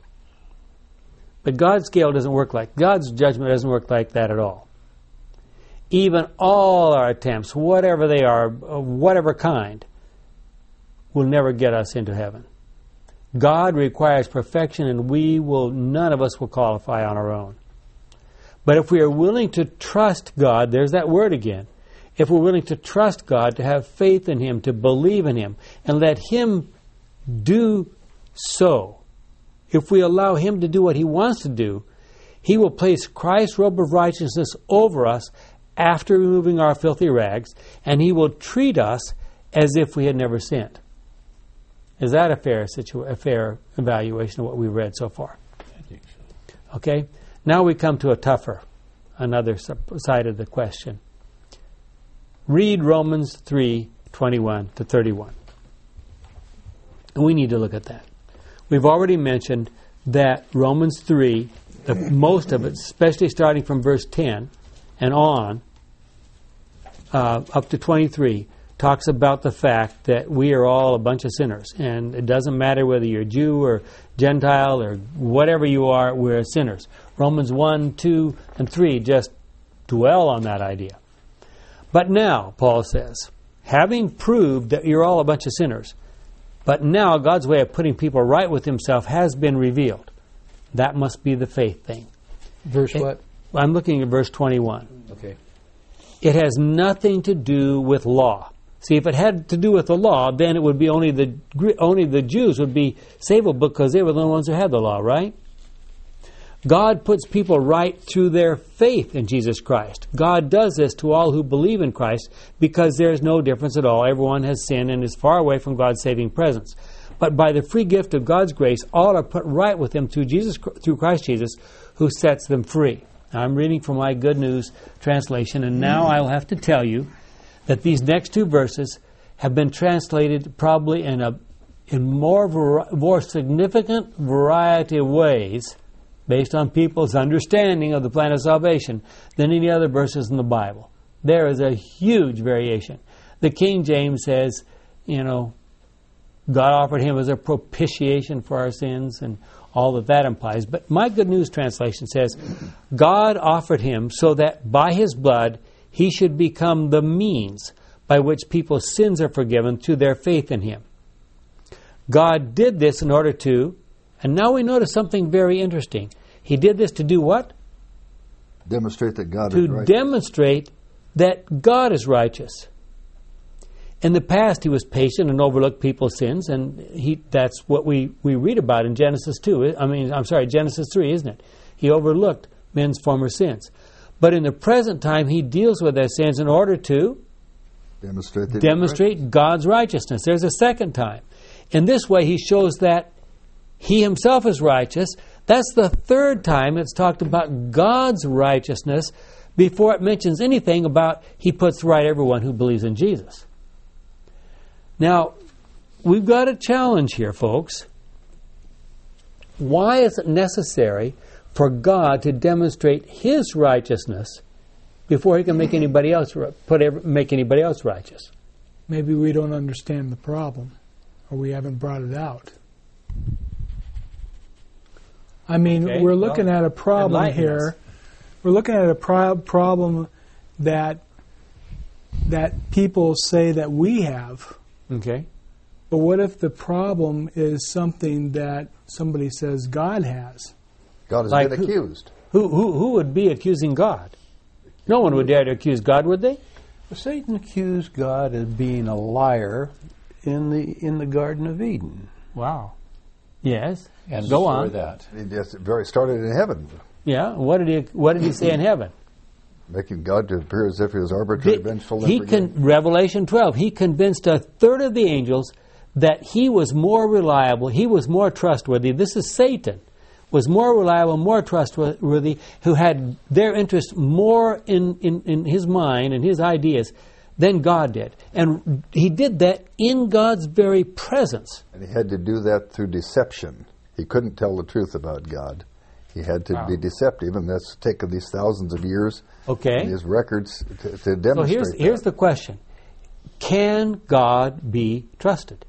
But God's scale doesn't work like, God's judgment doesn't work like that at all. Even all our attempts, whatever they are, of whatever kind, will never get us into heaven. God requires perfection, and we will, none of us will qualify on our own. But if we are willing to trust God, there's that word again. If we're willing to trust God, to have faith in Him, to believe in Him, and let Him do so, if we allow Him to do what He wants to do, He will place Christ's robe of righteousness over us after removing our filthy rags, and He will treat us as if we had never sinned. Is that a fair situa- a fair evaluation of what we've read so far? I think so. Okay? Now we come to a tougher, another side of the question. Read Romans three, twenty-one to thirty-one. And we need to look at that. We've already mentioned that Romans three, the, most of it, especially starting from verse ten and on, uh, up to twenty-three, talks about the fact that we are all a bunch of sinners. And it doesn't matter whether you're Jew or Gentile or whatever you are, we're sinners. Romans one, two, and three just dwell on that idea. But now, Paul says, having proved that you're all a bunch of sinners, but now God's way of putting people right with himself has been revealed. That must be the faith thing. Verse it, what? I'm looking at verse twenty-one. Okay. It has nothing to do with law. See, if it had to do with the law, then it would be only the only the Jews would be savable because they were the ones who had the law, right? God puts people right through their faith in Jesus Christ. God does this to all who believe in Christ because there is no difference at all. Everyone has sinned and is far away from God's saving presence. But by the free gift of God's grace, all are put right with Him through Jesus, through Christ Jesus, who sets them free. Now, I'm reading from my Good News translation, and now I will have to tell you that these next two verses have been translated probably in a in more vari- more significant variety of ways based on people's understanding of the plan of salvation than any other verses in the Bible. There is a huge variation. The King James says, you know, God offered him as a propitiation for our sins and all that that implies. But my Good News translation says, God offered him so that by his blood he should become the means by which people's sins are forgiven through their faith in him. God did this in order to, and now we notice something very interesting. He did this to do what? Demonstrate that God to is righteous. demonstrate that God is righteous. In the past, he was patient and overlooked people's sins, and he, that's what we, we read about in Genesis two. I mean, I'm sorry, Genesis three, isn't it? He overlooked men's former sins. But in the present time, he deals with their sins in order to Demonstrate, that demonstrate God's righteousness. There's a second time. In this way, he shows that he himself is righteous. That's the third time it's talked about God's righteousness before it mentions anything about he puts right everyone who believes in Jesus. Now, we've got a challenge here, folks. Why is it necessary for God to demonstrate his righteousness before he can make anybody else put every, make anybody else righteous? Maybe we don't understand the problem, or we haven't brought it out. I mean, Okay, we're looking well, at a problem enlighten here. us. We're looking at a pro- problem that that people say that we have. Okay. But what if the problem is something that somebody says God has? God has Like been who? accused. Who, who, who would be accusing God? No one would dare to accuse God, would they? Satan accused God of being a liar in the in the Garden of Eden. Wow. Yes. And Go before on. that, It just very started in heaven, Yeah. What did he What did he say in heaven? making God to appear as if he was arbitrary, vengeful, and He forgiving. con- Revelation twelve. He convinced a third of the angels that he was more reliable. He was more trustworthy. This is Satan. Was more reliable, more trustworthy, who had their interest more in, in, in his mind and his ideas than God did. And he did that in God's very presence. And he had to do that through deception. He couldn't tell the truth about God. He had to Wow. be deceptive, and that's taken these thousands of years Okay? in his records to, to So demonstrate here's, that. here's the question. Can God be trusted?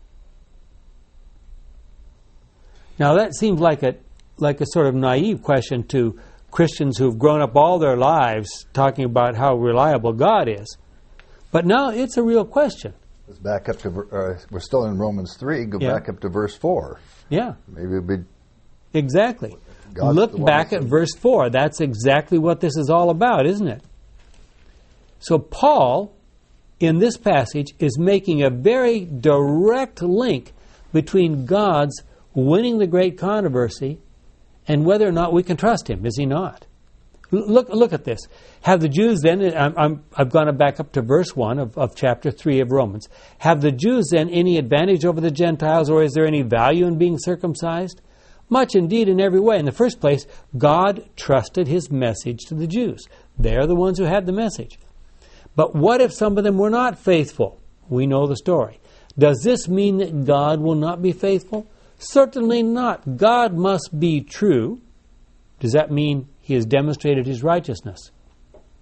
Now that seems like a like a sort of naive question to Christians who've grown up all their lives talking about how reliable God is. But now it's a real question. Let's back up to, ver- uh, we're still in Romans three, go Yeah. back up to verse four. Yeah, Maybe it'd be exactly. God's Look the one back that at said- verse four. That's exactly what this is all about, isn't it? So Paul, in this passage, is making a very direct link between God's winning the great controversy and whether or not we can trust him, is he not? L- Look look at this. Have the Jews then, I'm, I'm, I've gone back up to verse one of, of chapter three of Romans. Have the Jews then any advantage over the Gentiles, or is there any value in being circumcised? Much indeed in every way. In the first place, God trusted his message to the Jews. They're the ones who had the message. But what if some of them were not faithful? We know the story. Does this mean that God will not be faithful? Certainly not. God must be true. Does that mean he has demonstrated his righteousness?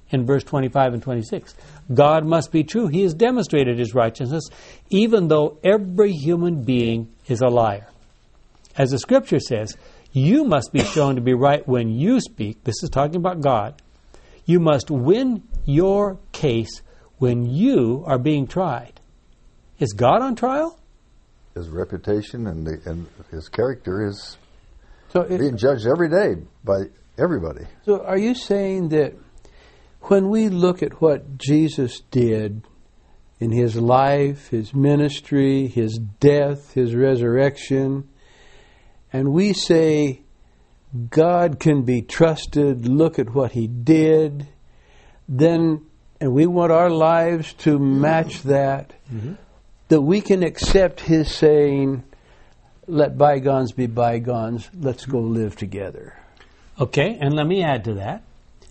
in verse twenty-five and twenty-six. God must be true. He has demonstrated his righteousness, even though every human being is a liar. As the Scripture says, you must be shown to be right when you speak. This is talking about God. You must win your case when you are being tried. Is God on trial? His reputation and, the, and his character is So it, being judged every day by everybody. So are you saying that when we look at what Jesus did in his life, his ministry, his death, his resurrection, and we say God can be trusted, look at what he did, then, and we want our lives to match that, mm-hmm. that we can accept his saying, let bygones be bygones, let's go live together. Okay, and let me add to that.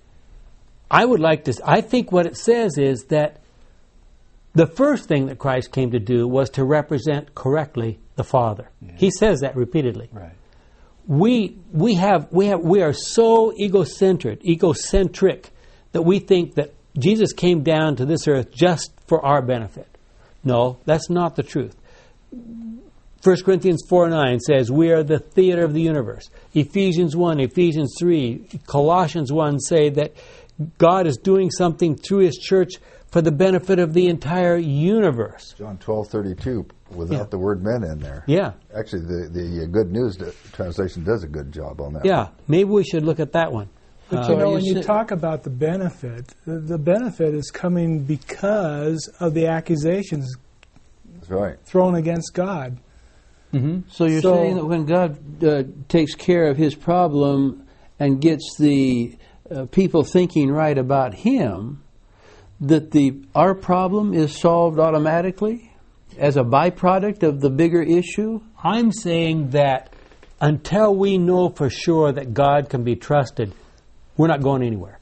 I would like to, I think what it says is that the first thing that Christ came to do was to represent correctly the Father. Yeah. He says that repeatedly. Right. We we have we have we are so egocentric, egocentric that we think that Jesus came down to this earth just for our benefit. No, that's not the truth. First Corinthians four nine says we are the theater of the universe. Ephesians one, Ephesians three, Colossians one say that God is doing something through his church for the benefit of the entire universe. John twelve thirty-two, without Yeah. the word men in there. Yeah. Actually, the, the uh, Good News translation does a good job on that. Yeah, maybe we should look at that one. But Uh, you know, you when you said- talk about the benefit, the, the benefit is coming because of the accusations That's right. thrown against God. mhm. So you're So- saying that when God uh, takes care of his problem and gets the uh, people thinking right about him, that the our problem is solved automatically as a byproduct of the bigger issue? I'm saying that until we know for sure that God can be trusted, we're not going anywhere.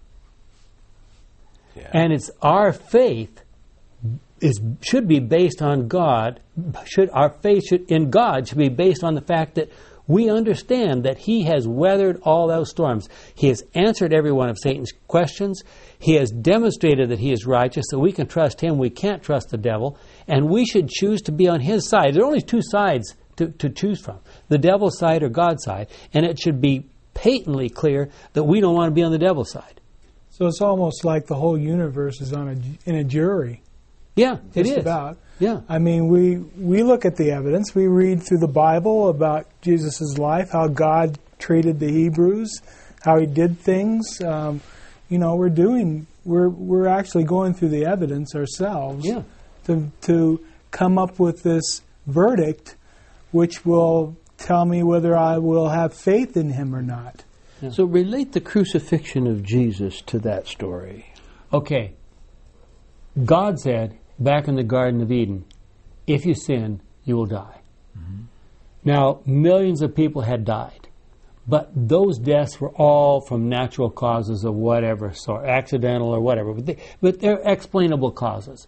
Yeah. And it's our faith is should be based on God. Should our faith should, in God should be based on the fact that we understand that he has weathered all those storms. He has answered every one of Satan's questions. He has demonstrated that he is righteous, so we can trust him. We can't trust the devil. And we should choose to be on his side. There are only two sides to, to choose from, the devil's side or God's side. And it should be patently clear that we don't want to be on the devil's side. So it's almost like the whole universe is on a, in a jury. Yeah, it Just is. about. Yeah. I mean, we, we look at the evidence. We read through the Bible about Jesus' life, how God treated the Hebrews, how he did things. Um, you know, we're doing, we're we're actually going through the evidence ourselves Yeah. to to come up with this verdict, which will tell me whether I will have faith in him or not. Yeah. So relate the crucifixion of Jesus to that story. Okay. God said back in the Garden of Eden, if you sin, you will die. Mm-hmm. Now, millions of people had died, but those deaths were all from natural causes of whatever sort, accidental or whatever, but, they, but they're explainable causes.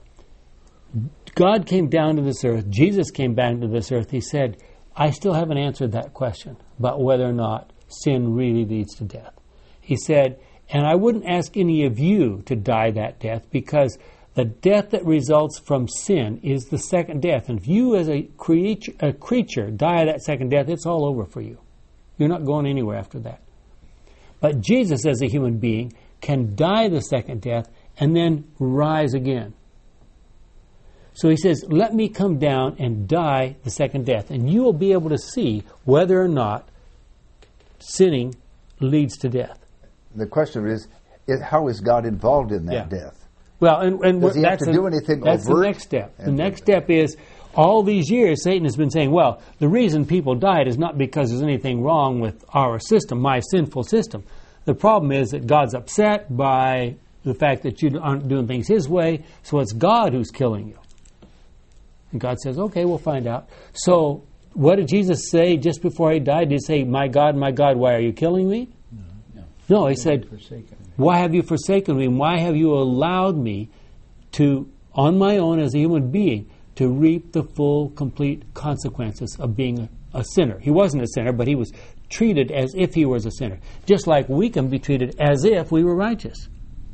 God came down to this earth, Jesus came down to this earth, he said, I still haven't answered that question about whether or not sin really leads to death. He said, and I wouldn't ask any of you to die that death because the death that results from sin is the second death. And if you as a creature, a creature die that second death, it's all over for you. You're not going anywhere after that. But Jesus as a human being can die the second death and then rise again. So he says, let me come down and die the second death. And you will be able to see whether or not sinning leads to death. The question is, is how is God involved in that Yeah. death? Well, and, and Does he have that's to the- do anything That's overt? the next step. The And- next step is, all these years, Satan has been saying, well, the reason people died is not because there's anything wrong with our system, my sinful system. The problem is that God's upset by the fact that you aren't doing things his way, so it's God who's killing you. And God says, okay, we'll find out. So what did Jesus say just before he died? Did he say, my God, my God, why are you killing me? No, No, he said, forsaken. why have you forsaken me? And why have you allowed me to, on my own as a human being, to reap the full, complete consequences of being a, a sinner? He wasn't a sinner, but he was treated as if he was a sinner. Just like we can be treated as if we were righteous.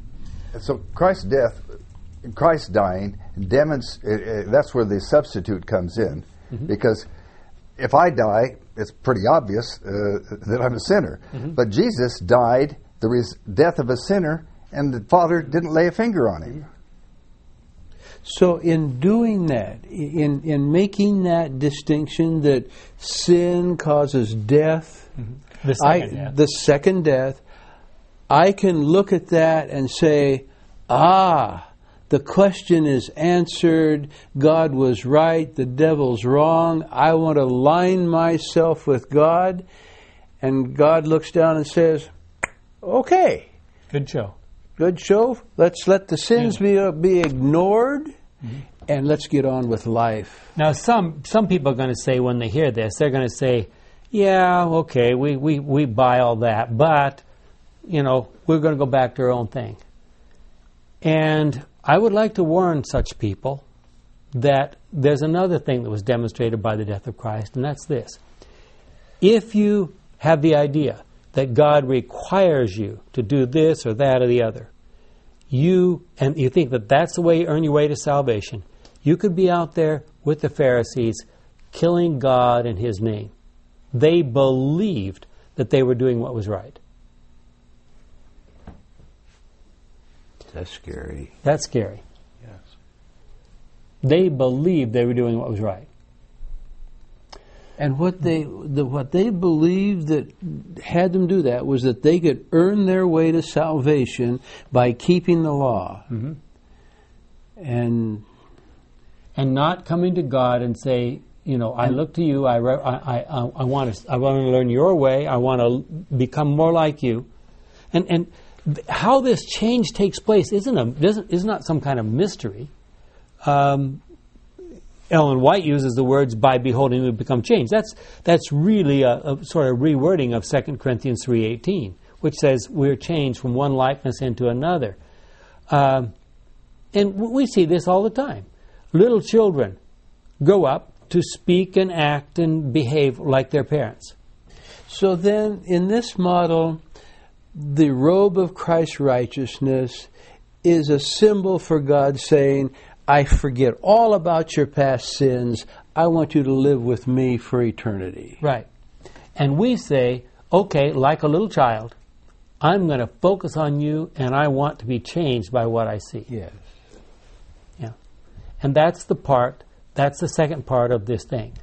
So Christ's death, Christ dying, demonst- uh, uh, that's where the substitute comes in. Mm-hmm. Because if I die, it's pretty obvious uh, that I'm a sinner. Mm-hmm. But Jesus died the res- death of a sinner, and the Father didn't lay a finger on him. So in doing that, in in making that distinction that sin causes death, mm-hmm. the, second I, death. the second death, I can look at that and say, ah, the question is answered. God was right. The devil's wrong. I want to align myself with God. And God looks down and says, okay. Good show. Good show. Let's let the sins yeah. be, be ignored, mm-hmm. and let's get on with life. Now, some some people are going to say when they hear this, they're going to say, yeah, okay, we, we, we buy all that, but, you know, we're going to go back to our own thing. And I would like to warn such people that there's another thing that was demonstrated by the death of Christ, and that's this. If you have the idea that God requires you to do this or that or the other, you and you think that that's the way you earn your way to salvation, you could be out there with the Pharisees killing God in His name. They believed that they were doing what was right. That's scary. That's scary. Yes. They believed they were doing what was right. And what they the, what they believed that had them do that was that they could earn their way to salvation by keeping the law. Mm-hmm. And and not coming to God and say, you know, I look to you, I, I, I, I, want to I want to learn your way, I want to become more like you. And and how this change takes place isn't a isn't is not some kind of mystery. Um, Ellen White uses the words "by beholding we become changed." That's that's really a, a sort of rewording of Second Corinthians three eighteen, which says we're changed from one likeness into another. Um, and we see this all the time. Little children grow up to speak and act and behave like their parents. So then, in this model, the robe of Christ's righteousness is a symbol for God saying, I forget all about your past sins. I want you to live with me for eternity. Right. And we say, okay, like a little child, I'm going to focus on you and I want to be changed by what I see. Yes. Yeah. And that's the part, that's the second part of this thing.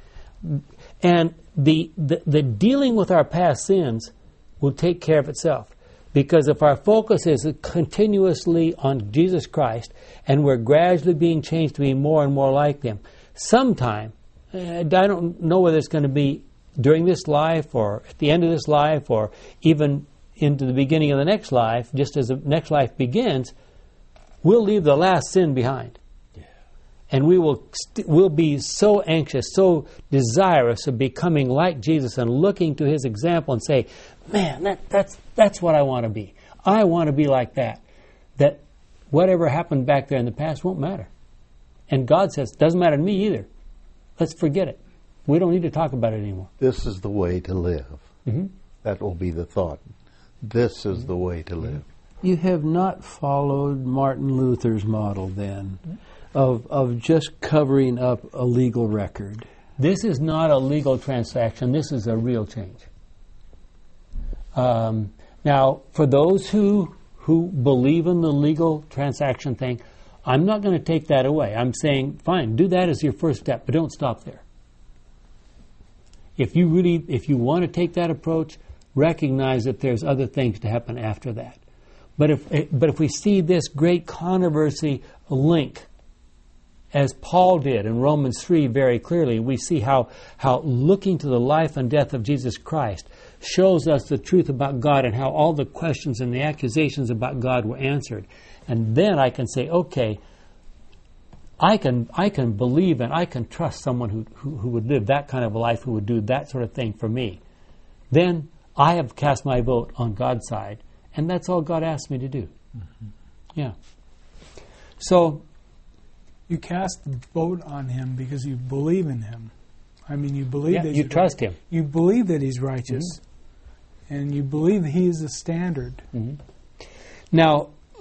And the, the, the dealing with our past sins will take care of itself. Because if our focus is continuously on Jesus Christ and we're gradually being changed to be more and more like Him, sometime, I don't know whether it's going to be during this life or at the end of this life or even into the beginning of the next life, just as the next life begins, we'll leave the last sin behind. Yeah. And we will st- we'll be so anxious, so desirous of becoming like Jesus and looking to His example and say, man, that, that's that's what I want to be. I want to be like that. That whatever happened back there in the past won't matter. And God says, doesn't matter to me either. Let's forget it. We don't need to talk about it anymore. This is the way to live. Mm-hmm. That will be the thought. This is the way to live. You have not followed Martin Luther's model then of of just covering up a legal record. This is not a legal transaction. This is a real change. Um, now, for those who who believe in the legal transaction thing, I'm not going to take that away. I'm saying, fine, do that as your first step, but don't stop there. If you really, if you want to take that approach, recognize that there's other things to happen after that. But if but if we see this great controversy link, as Paul did in Romans three very clearly, we see how, how looking to the life and death of Jesus Christ shows us the truth about God and how all the questions and the accusations about God were answered. And then I can say, okay, I can I can believe and I can trust someone who, who, who would live that kind of a life, who would do that sort of thing for me. Then I have cast my vote on God's side, and that's all God asked me to do. Mm-hmm. Yeah. So you cast the vote on Him because you believe in Him. I mean, you believe yeah, that you trust Him. You believe that He's righteous, mm-hmm. and you believe that He is the standard. Mm-hmm. Now,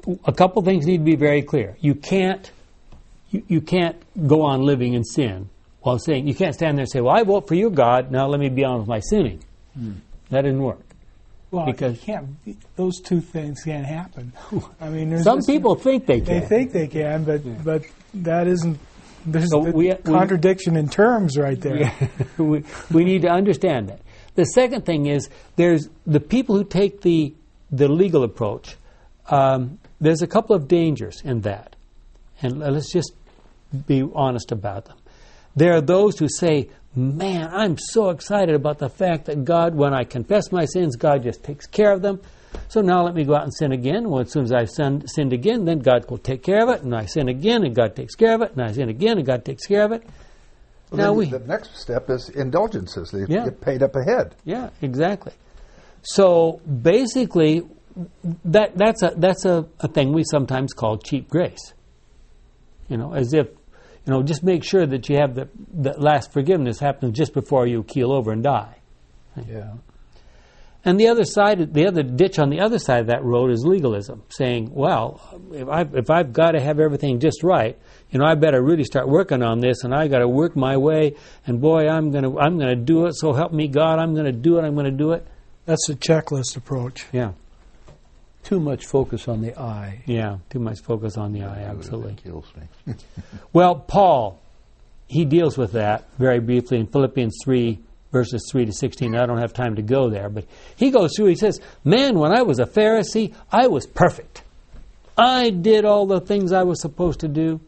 a couple things need to be very clear. You can't you, you can't go on living in sin while saying, you can't stand there and say, well, I vote for you, God, now let me be on with my sinning. Hmm. That didn't work. Well, because you can't, those two things can't happen. I mean, there's some just, people think they can. They think they can, but yeah. but that isn't. There's so a we, contradiction we, in terms right there. Yeah, we, we need to understand that. The second thing is there's the people who take the the legal approach. Um, there's a couple of dangers in that, and let's just be honest about them. There are those who say, man, I'm so excited about the fact that God, when I confess my sins, God just takes care of them. So now let me go out and sin again. Well, as soon as I've sinned, sinned again, then God will take care of it. And I sin again, and God takes care of it. And I sin again, and God takes care of it. Well, now we, we, the next step is indulgences. They yeah. get paid up ahead. Yeah, exactly. So basically, that that's a that's a, a thing we sometimes call cheap grace. You know, as if, you know, just make sure that you have the, the last forgiveness happens just before you keel over and die. Yeah. And the other side, the other ditch on the other side of that road is legalism, saying, well, if I've, if I've got to have everything just right, you know, I better really start working on this, and I got to work my way, and boy, I'm going to I'm going to do it, so help me God, I'm going to do it, I'm going to do it. That's a checklist approach. Yeah. Too much focus on the I. Yeah, too much focus on the I, absolutely. That kills me. Well, Paul, he deals with that very briefly in Philippians three, verses three to sixteen. I don't have time to go there, but he goes through, he says, man, when I was a Pharisee, I was perfect. I did all the things I was supposed to do.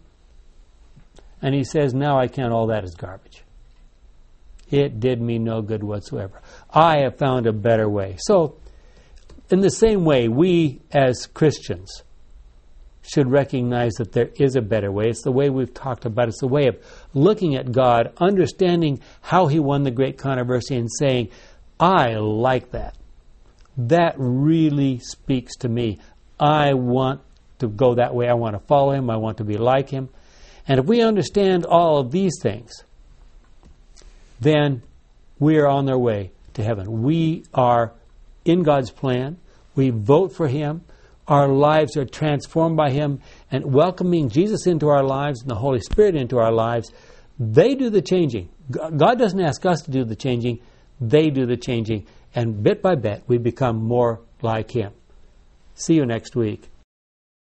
And he says, now I count all that as garbage. It did me no good whatsoever. I have found a better way. So, in the same way, we as Christians should recognize that there is a better way. It's the way we've talked about. It's the way of looking at God, understanding how He won the great controversy, and saying, I like that. That really speaks to me. I want to go that way. I want to follow Him. I want to be like Him. And if we understand all of these things, then we are on their way to heaven. We are in God's plan. We vote for Him. Our lives are transformed by Him, and welcoming Jesus into our lives and the Holy Spirit into our lives, they do the changing. God doesn't ask us to do the changing. They do the changing. And bit by bit, we become more like Him. See you next week.